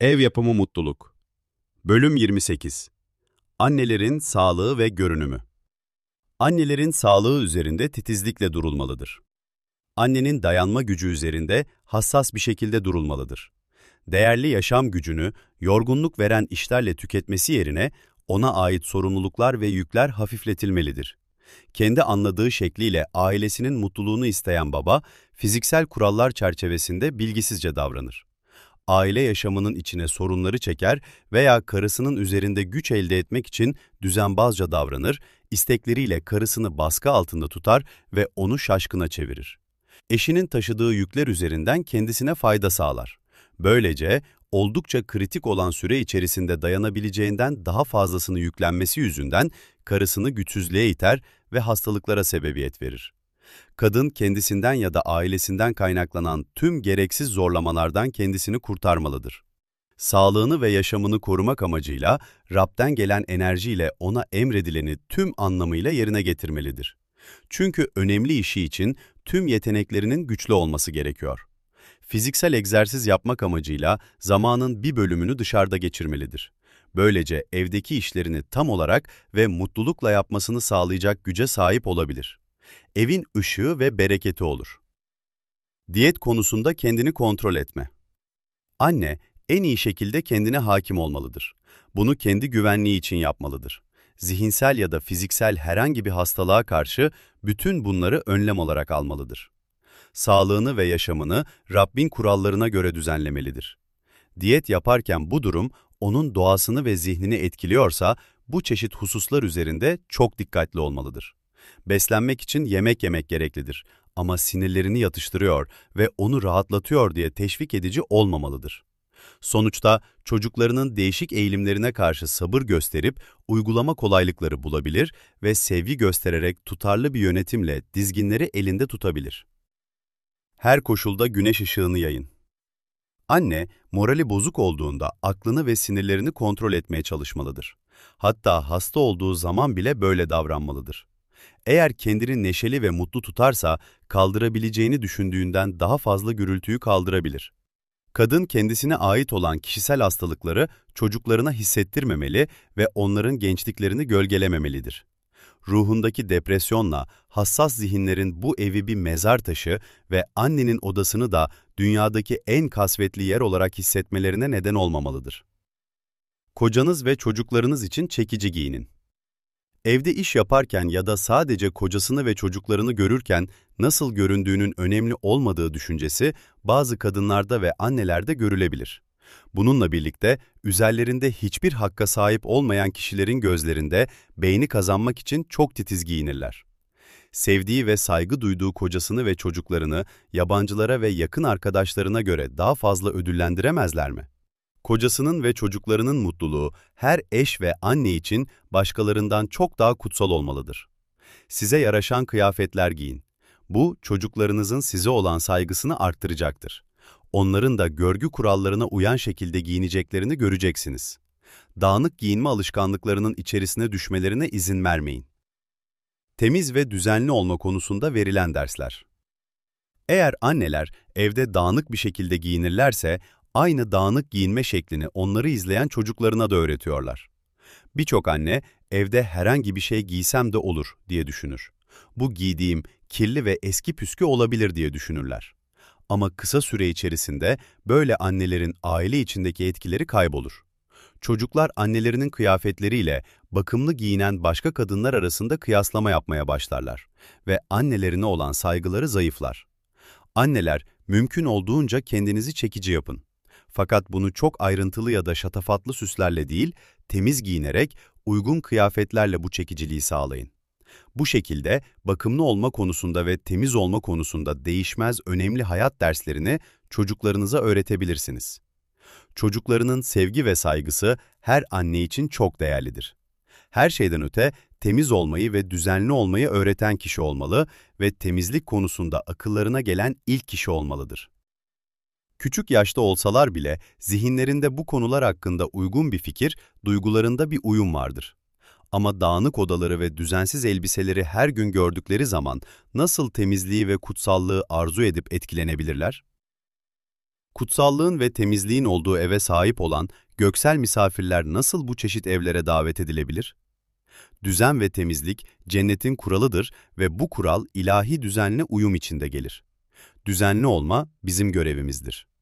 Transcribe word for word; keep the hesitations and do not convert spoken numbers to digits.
Ev yapımı mutluluk. Bölüm yirmi sekiz. Annelerin sağlığı ve görünümü. Annelerin sağlığı üzerinde titizlikle durulmalıdır. Annenin dayanma gücü üzerinde hassas bir şekilde durulmalıdır. Değerli yaşam gücünü yorgunluk veren işlerle tüketmesi yerine ona ait sorumluluklar ve yükler hafifletilmelidir. Kendi anladığı şekliyle ailesinin mutluluğunu isteyen baba, fiziksel kurallar çerçevesinde bilgisizce davranır. Aile yaşamının içine sorunları çeker veya karısının üzerinde güç elde etmek için düzenbazca davranır, istekleriyle karısını baskı altında tutar ve onu şaşkına çevirir. Eşinin taşıdığı yükler üzerinden kendisine fayda sağlar. Böylece oldukça kritik olan süre içerisinde dayanabileceğinden daha fazlasını yüklenmesi yüzünden karısını güçsüzlüğe iter ve hastalıklara sebebiyet verir. Kadın kendisinden ya da ailesinden kaynaklanan tüm gereksiz zorlamalardan kendisini kurtarmalıdır. Sağlığını ve yaşamını korumak amacıyla Rab'den gelen enerjiyle ona emredileni tüm anlamıyla yerine getirmelidir. Çünkü önemli işi için tüm yeteneklerinin güçlü olması gerekiyor. Fiziksel egzersiz yapmak amacıyla zamanın bir bölümünü dışarıda geçirmelidir. Böylece evdeki işlerini tam olarak ve mutlulukla yapmasını sağlayacak güce sahip olabilir. Evin ışığı ve bereketi olur. Diyet konusunda kendini kontrol etme. Anne, en iyi şekilde kendine hakim olmalıdır. Bunu kendi güvenliği için yapmalıdır. Zihinsel ya da fiziksel herhangi bir hastalığa karşı bütün bunları önlem olarak almalıdır. Sağlığını ve yaşamını Rabbin kurallarına göre düzenlemelidir. Diyet yaparken bu durum onun doğasını ve zihnini etkiliyorsa bu çeşit hususlar üzerinde çok dikkatli olmalıdır. Beslenmek için yemek yemek gereklidir ama sinirlerini yatıştırıyor ve onu rahatlatıyor diye teşvik edici olmamalıdır. Sonuçta çocuklarının değişik eğilimlerine karşı sabır gösterip uygulama kolaylıkları bulabilir ve sevgi göstererek tutarlı bir yönetimle dizginleri elinde tutabilir. Her koşulda güneş ışığını yayın. Anne, morali bozuk olduğunda aklını ve sinirlerini kontrol etmeye çalışmalıdır. Hatta hasta olduğu zaman bile böyle davranmalıdır. Eğer kendini neşeli ve mutlu tutarsa, kaldırabileceğini düşündüğünden daha fazla gürültüyü kaldırabilir. Kadın kendisine ait olan kişisel hastalıkları çocuklarına hissettirmemeli ve onların gençliklerini gölgelememelidir. Ruhundaki depresyonla hassas zihinlerin bu evi bir mezar taşı ve annenin odasını da dünyadaki en kasvetli yer olarak hissetmelerine neden olmamalıdır. Kocanız ve çocuklarınız için çekici giyinin. Evde iş yaparken ya da sadece kocasını ve çocuklarını görürken nasıl göründüğünün önemli olmadığı düşüncesi bazı kadınlarda ve annelerde görülebilir. Bununla birlikte üzerlerinde hiçbir hakka sahip olmayan kişilerin gözlerinde beğeni kazanmak için çok titiz giyinirler. Sevdiği ve saygı duyduğu kocasını ve çocuklarını yabancılara ve yakın arkadaşlarına göre daha fazla ödüllendiremezler mi? Kocasının ve çocuklarının mutluluğu her eş ve anne için başkalarından çok daha kutsal olmalıdır. Size yaraşan kıyafetler giyin. Bu, çocuklarınızın size olan saygısını arttıracaktır. Onların da görgü kurallarına uyan şekilde giyineceklerini göreceksiniz. Dağınık giyinme alışkanlıklarının içerisine düşmelerine izin vermeyin. Temiz ve düzenli olma konusunda verilen dersler. Eğer anneler evde dağınık bir şekilde giyinirlerse, aynı dağınık giyinme şeklini onları izleyen çocuklarına da öğretiyorlar. Birçok anne, evde herhangi bir şey giysem de olur diye düşünür. Bu giydiğim kirli ve eski püskü olabilir diye düşünürler. Ama kısa süre içerisinde böyle annelerin aile içindeki etkileri kaybolur. Çocuklar annelerinin kıyafetleriyle bakımlı giyinen başka kadınlar arasında kıyaslama yapmaya başlarlar ve annelerine olan saygıları zayıflar. Anneler, mümkün olduğunca kendinizi çekici yapın. Fakat bunu çok ayrıntılı ya da şatafatlı süslerle değil, temiz giyinerek, uygun kıyafetlerle bu çekiciliği sağlayın. Bu şekilde bakımlı olma konusunda ve temiz olma konusunda değişmez önemli hayat derslerini çocuklarınıza öğretebilirsiniz. Çocuklarının sevgi ve saygısı her anne için çok değerlidir. Her şeyden öte temiz olmayı ve düzenli olmayı öğreten kişi olmalı ve temizlik konusunda akıllarına gelen ilk kişi olmalıdır. Küçük yaşta olsalar bile zihinlerinde bu konular hakkında uygun bir fikir, duygularında bir uyum vardır. Ama dağınık odaları ve düzensiz elbiseleri her gün gördükleri zaman nasıl temizliği ve kutsallığı arzu edip etkilenebilirler? Kutsallığın ve temizliğin olduğu eve sahip olan göksel misafirler nasıl bu çeşit evlere davet edilebilir? Düzen ve temizlik cennetin kuralıdır ve bu kural ilahi düzenle uyum içinde gelir. Düzenli olma bizim görevimizdir.